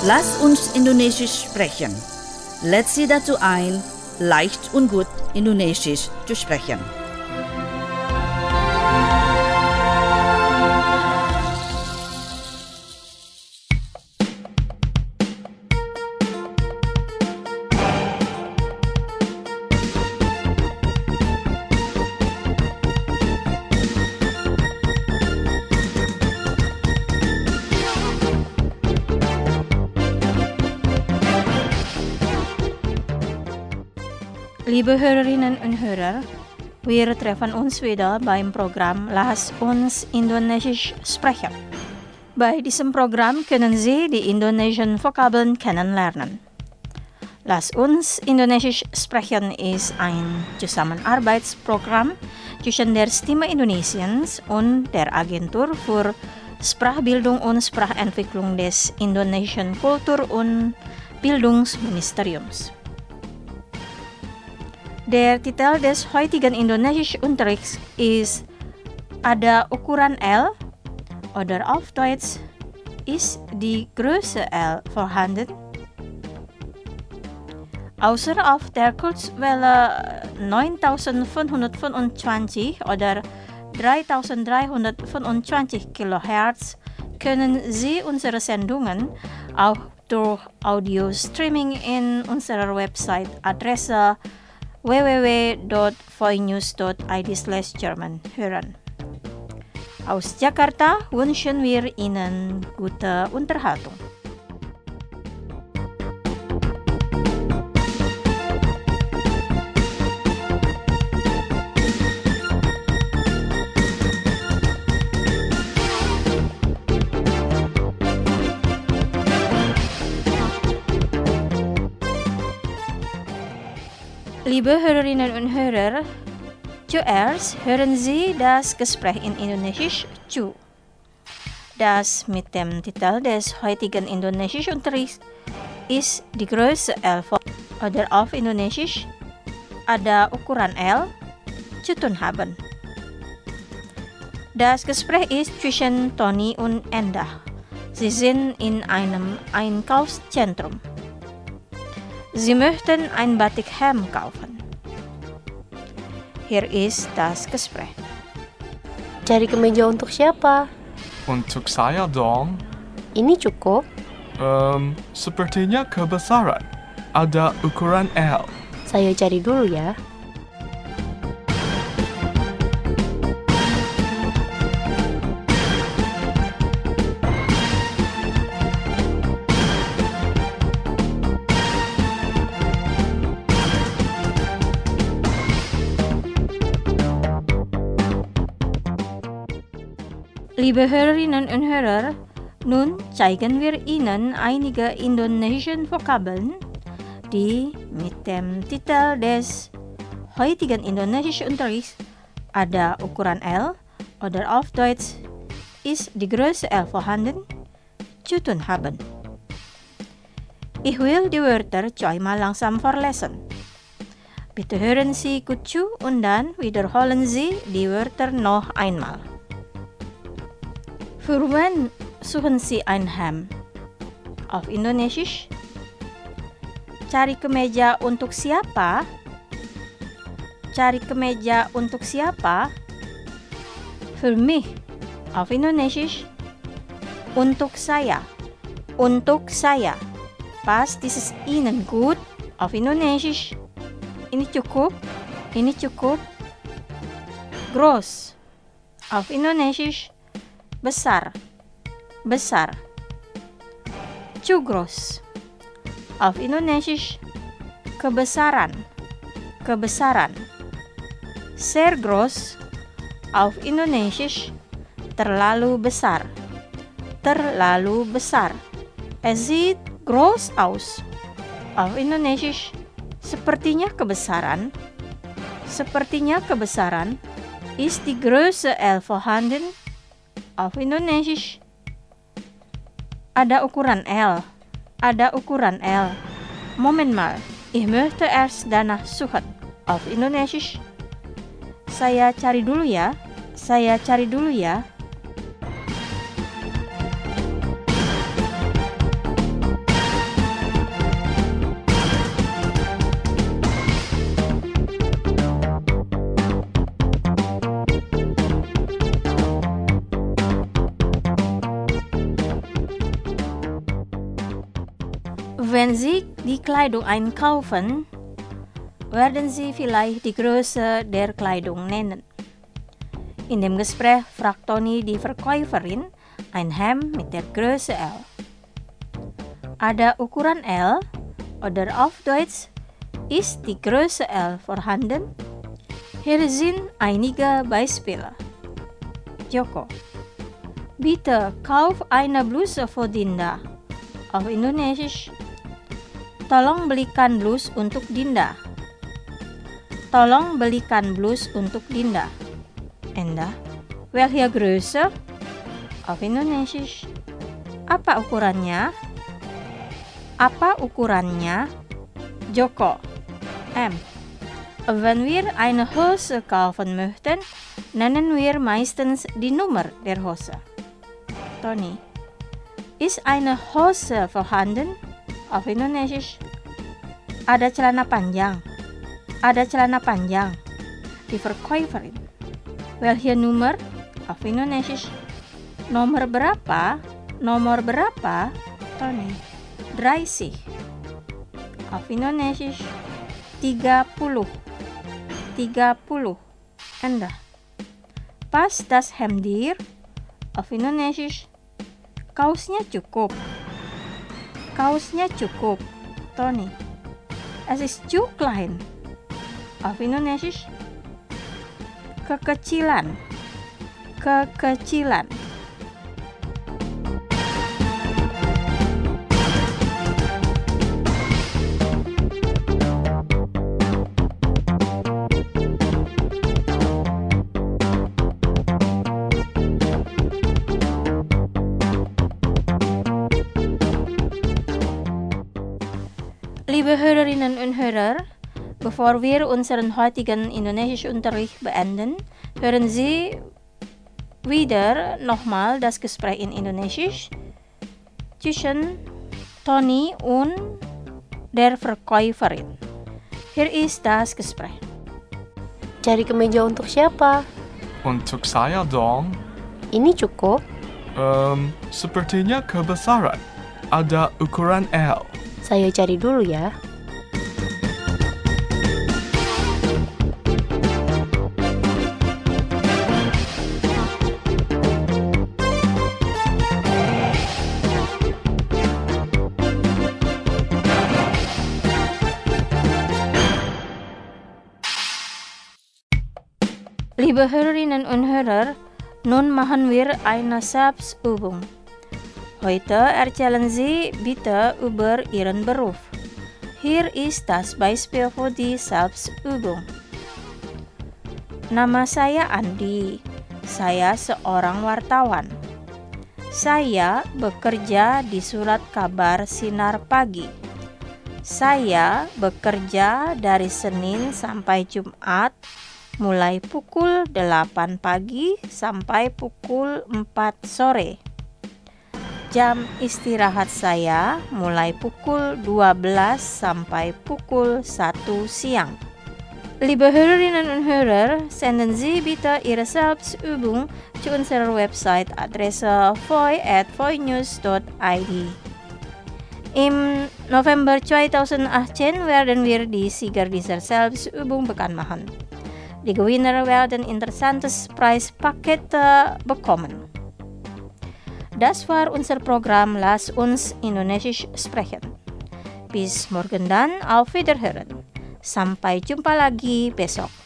Lass uns Indonesisch sprechen. Let's Sie dazu ein, leicht und gut Indonesisch zu sprechen. Liebe Hörerinnen und Hörer, wir treffen uns wieder beim Programm Lass uns Indonesisch sprechen. Bei diesem Programm können Sie die indonesischen Vokabeln kennenlernen. Lass uns Indonesisch sprechen ist ein Zusammenarbeitsprogramm zwischen der Stimme Indonesiens und der Agentur für Sprachbildung und Sprachentwicklung des Indonesischen Kultur- und Bildungsministeriums. Der Titel des heutigen Indonesischunterrichts ist Ada ukuran L oder auf Deutsch ist die Größe L vorhanden. Außer auf der Kurzwelle 9525 oder 3325 kHz können Sie unsere Sendungen auch durch Audio-Streaming in unserer Website Adresse www.voinews.id/German hören. Aus Jakarta wünschen wir Ihnen gute Unterhaltung. Liebe Hörerinnen und Hörer, zuerst hören Sie das Gespräch in Indonesisch zu. Das mit dem Titel des heutigen Indonesischunterrichts ist die Größe L oder auf Indonesisch Ada ukuran L zu tun haben. Das Gespräch ist zwischen Tony und Endah. Sie sind in einem Einkaufszentrum. Sie möchten ein Batikhemd kaufen. Hier ist das Gespräch. Cari kemeja untuk siapa? Untuk saya dong. Ini cukup? Sepertinya kebesaran. Ada ukuran L. Saya cari dulu ya. Liebe Hörerinnen und Hörer, nun zeigen wir Ihnen einige indonesischen Vokabeln, die mit dem Titel des heutigen Indonesischunterrichts Ada ukuran L oder auf Deutsch ist die Größe L vorhanden zu tun haben. Ich will die Wörter zweimal langsam vorlesen. Bitte hören Sie gut zu und dann wiederholen Sie die Wörter noch einmal. Für wen suchen Sie ein Hemd? Auf Indonesisch. Cari kemeja untuk siapa? Cari kemeja untuk siapa? Für mich. Auf Indonesisch. Untuk saya. Untuk saya. Passt dieses Ihnen gut? Auf Indonesisch. Ini cukup? Ini cukup? Groß. Auf Indonesisch. Besar, besar. Zu groß. Auf Indonesisch kebesaran, kebesaran. Sehr groß. Auf Indonesisch terlalu besar, terlalu besar. Es sieht groß aus. Auf Indonesisch sepertinya kebesaran, sepertinya kebesaran. Ist die Größe L vorhanden? Auf Indonesisch ada ukuran L. Ada ukuran L. Moment mal, ich möchte erst danach suchen. Auf Indonesisch. Saya cari dulu ya. Saya cari dulu ya. Wenn Sie die Kleidung einkaufen, werden Sie vielleicht die Größe der Kleidung nennen. In dem Gespräch fragt Tony die Verkäuferin ein Hemd mit der Größe L. Ada ukuran L? Oder auf Deutsch, ist die Größe L vorhanden? Hier sind einige Beispiele. Joko: Bitte kauf eine Bluse für Dinda. Auf Indonesisch, tolong belikan blus untuk Dinda. Tolong belikan blus untuk Dinda. Enda, welche Größe? Auf Indonesisch, apa ukurannya? Apa ukurannya? Joko: M. Wenn wir eine Hose kaufen möchten, nennen wir meistens die Nummer der Hose. Tony: Ist eine Hose vorhanden? Auf Indonesisch, ada celana panjang. Ada celana panjang. Die Verkäuferin: Welche Nummer? Auf Indonesisch, nomor berapa? Nomor berapa? Tony: 30. Auf Indonesisch, 30. 30. Anda: Passt das Hemd dir? Auf Indonesisch, kaosnya cukup. Kaosnya cukup. Tony: Es ist zu klein. Auf Indonesisch, kekecilan. Kekecilan. Liebe Hörerinnen und Hörer, bevor wir unseren heutigen Indonesischunterricht beenden, hören Sie wieder nochmal das Gespräch in Indonesisch zwischen Tony und der Verkäuferin. Hier ist das Gespräch. Cari kemeja untuk siapa? Untuk saya dong. Ini cukup. Sepertinya kebesaran. Ada ukuran L. Saya cari dulu ya. Liebe Hörerinnen und Hörer, nun machen wir eine Selbstübung. Heute erzählen Sie bitte über Ihren Beruf. Hier ist das Beispiel für die Selbstübung. Nama saya Andi. Saya seorang wartawan. Saya bekerja di surat kabar Sinar Pagi. Saya bekerja dari Senin sampai Jumat, mulai pukul 8 pagi sampai pukul 4 sore. Jam istirahat saya mulai pukul 12 sampai pukul 1 siang. Liebe Hörerinnen und Hörer, senden Sie bitte Ihre Selbstübung zu unserer Website Adresse voi@voinews.id. Im November 2018 werden wir die Sieger dieser Selbstübung bekannt machen. Die Gewinner werden interessantes Preispaket bekommen. Das war unser Programm Lass uns Indonesisch sprechen. Bis morgen dann, auf Wiederhören. Sampai jumpa lagi besok.